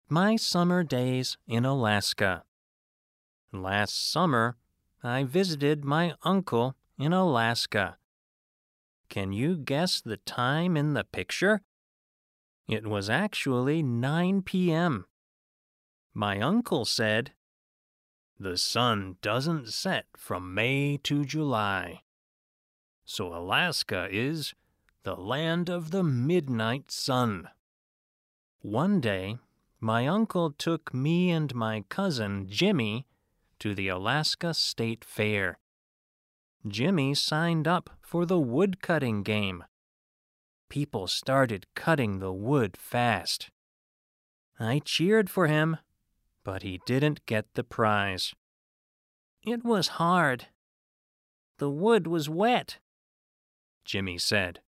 My summer days in Alaska. Last summer, I visited my uncle in Alaska. Can you guess the time in the picture? It was actually 9 p.m. My uncle said, "The sun doesn't set from May to July. So Alaska is the land of the midnight sun." One day, my uncle took me and my cousin Jimmy to the Alaska State Fair. Jimmy signed up for the woodcutting game. People started cutting the wood fast. I cheered for him, but he didn't get the prize. It was hard. The wood was wet, Jimmy said.